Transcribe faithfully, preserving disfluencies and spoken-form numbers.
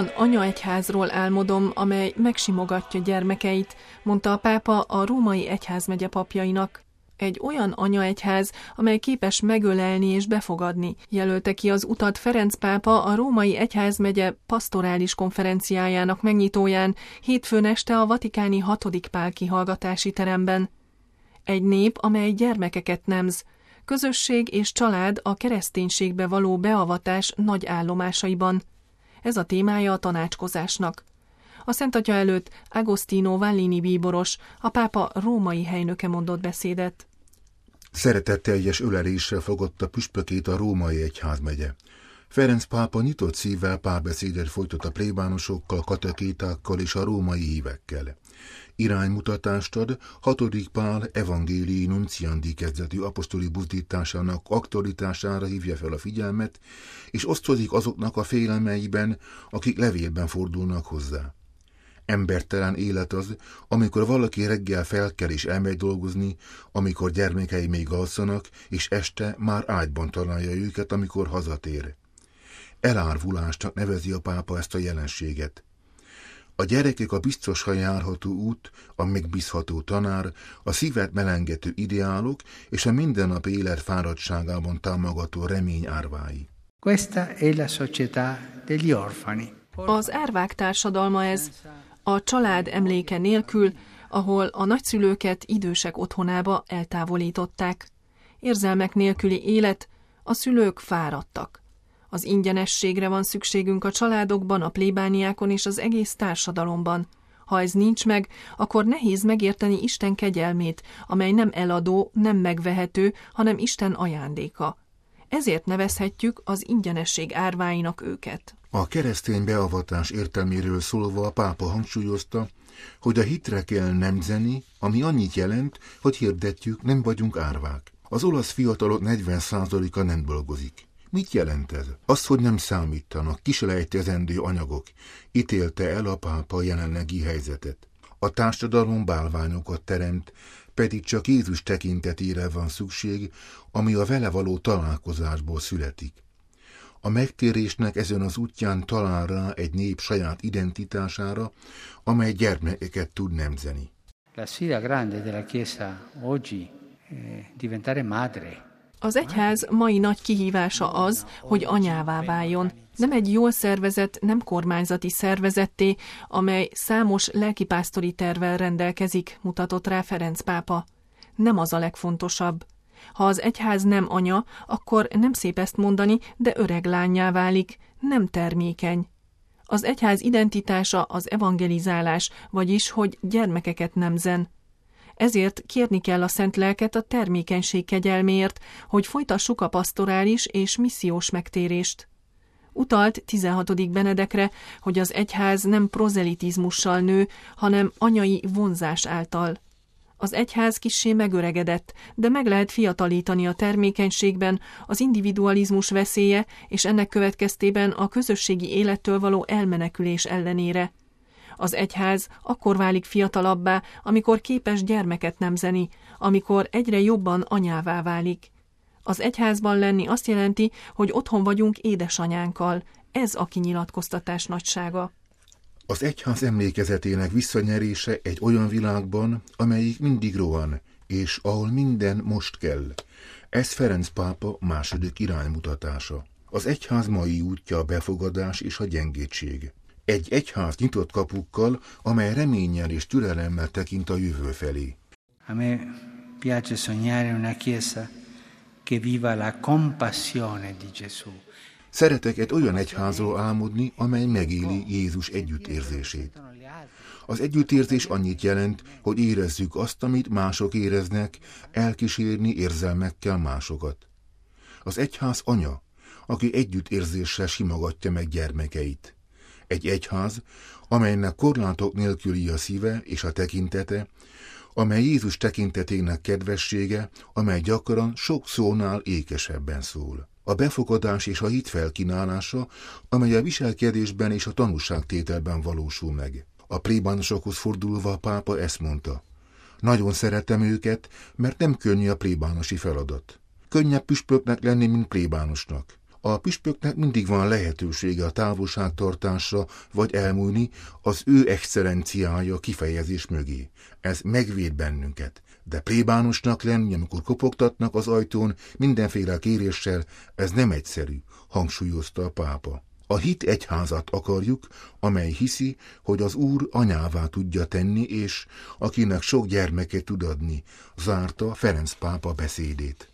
olyan anyaegyházról álmodom, amely megsimogatja gyermekeit, mondta a pápa a római egyházmegye papjainak. Egy olyan anyaegyház, amely képes megölelni és befogadni, jelölte ki az utat Ferenc pápa a római egyházmegye pastorális konferenciájának megnyitóján hétfőn este a vatikáni hatodik Pál kihallgatási teremben. Egy nép, amely gyermekeket nemz, közösség és család a kereszténységbe való beavatás nagy állomásaiban. Ez a témája a tanácskozásnak. A Szent Atya előtt Agostino Vallini bíboros, a pápa római helynöke mondott beszédet. Szeretetteljes öleléssel fogadta püspökét a római egyházmegye. Ferenc pápa nyitott szívvel párbeszédet folytat a plébánosokkal, katekétákkal és a római hívekkel. Iránymutatást ad hatodik Pál evangélii nunciandi kezdetű apostoli buzdításának aktualitására hívja fel a figyelmet, és osztozik azoknak a félelmeiben, akik levélben fordulnak hozzá. Embertelen élet az, amikor valaki reggel felkel és elmegy dolgozni, amikor gyermekei még alszanak, és este már ágyban találja őket, amikor hazatér. Elárvulásnak nevezi a pápa ezt a jelenséget. A gyerekek a biztosan járható út, a megbízható tanár, a szívet melengető ideálok és a mindennapi élet fáradtságában támogató remény árvái. Questa è la società degli orfani. Az árvák társadalma ez, a család emléke nélkül, ahol a nagyszülőket idősek otthonába eltávolították. Érzelmek nélküli élet, a szülők fáradtak. Az ingyenességre van szükségünk a családokban, a plébániákon és az egész társadalomban. Ha ez nincs meg, akkor nehéz megérteni Isten kegyelmét, amely nem eladó, nem megvehető, hanem Isten ajándéka. Ezért nevezhetjük az ingyenesség árváinak őket. A keresztény beavatás értelméről szólva a pápa hangsúlyozta, hogy a hitre kell nemzeni, ami annyit jelent, hogy hirdetjük, nem vagyunk árvák. Az olasz fiatalok negyven százaléka nem dolgozik. Mit jelent ez? Azt, hogy nem számítanak, kiselejtezendő anyagok, ítélte el a pápa jelenlegi helyzetet. A társadalom bálványokat teremt, pedig csak Jézus tekintetére van szükség, ami a vele való találkozásból születik. A megtérésnek ezen az útján talál rá egy nép saját identitására, amely gyermekeket tud nemzeni. La sfida grande della Chiesa oggi è diventare madre. Az egyház mai nagy kihívása az, hogy anyává váljon. Nem egy jól szervezett, nem kormányzati szervezetté, amely számos lelkipásztori tervvel rendelkezik, mutatott rá Ferenc pápa. Nem az a legfontosabb. Ha az egyház nem anya, akkor nem szép ezt mondani, de öreg lánnyá válik, nem termékeny. Az egyház identitása az evangelizálás, vagyis, hogy gyermekeket nemzen. Ezért kérni kell a Szent Lelket a termékenység kegyelméért, hogy folytassuk a pasztorális és missziós megtérést. Utalt tizenhatodik Benedekre, hogy az egyház nem prozelitizmussal nő, hanem anyai vonzás által. Az egyház kissé megöregedett, de meg lehet fiatalítani a termékenységben az individualizmus veszélye és ennek következtében a közösségi élettől való elmenekülés ellenére. Az egyház akkor válik fiatalabbá, amikor képes gyermeket nemzeni, amikor egyre jobban anyává válik. Az egyházban lenni azt jelenti, hogy otthon vagyunk édesanyánkkal. Ez a kinyilatkoztatás nagysága. Az egyház emlékezetének visszanyerése egy olyan világban, amelyik mindig rohan, és ahol minden most kell. Ez Ferenc pápa második iránymutatása. Az egyház mai útja a befogadás és a gyengétség. Egy egyház nyitott kapukkal, amely reménnyel és türelemmel tekint a jövő felé. A me piace sognare una chiesa che viva la compassione di Gesù. Szeretek egy olyan egyházról álmodni, amely megéli Jézus együttérzését. Az együttérzés annyit jelent, hogy érezzük azt, amit mások éreznek, elkísérni érzelmekkel másokat. Az egyház anya, aki együttérzéssel simogatja meg gyermekeit. Egy egyház, amelynek korlátok nélküli a szíve és a tekintete, amely Jézus tekintetének kedvessége, amely gyakran sok szónál ékesebben szól. A befogadás és a hit felkínálása, amely a viselkedésben és a tanúságtételben valósul meg. A plébánosokhoz fordulva a pápa ezt mondta. Nagyon szeretem őket, mert nem könnyű a plébánosi feladat. Könnyebb püspöknek lenni, mint plébánosnak. A püspöknek mindig van lehetősége a távolságtartásra, vagy elmúlni az ő excellenciája kifejezés mögé. Ez megvéd bennünket. De plébánosnak lenni, amikor kopogtatnak az ajtón mindenféle kéréssel, ez nem egyszerű, hangsúlyozta a pápa. A hit egyházat akarjuk, amely hiszi, hogy az Úr anyává tudja tenni, és akinek sok gyermeket tud adni, zárta Ferenc pápa beszédét.